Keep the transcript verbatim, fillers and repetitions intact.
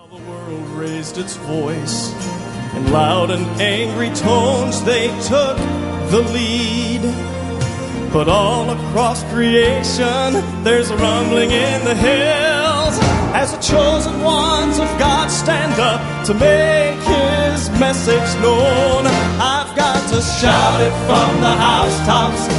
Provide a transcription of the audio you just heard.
The world raised its voice. In loud and angry tones they took the lead. But all across creation there's a rumbling in the hills as the chosen ones of God stand up to make His message known. I've got to shout it from the housetops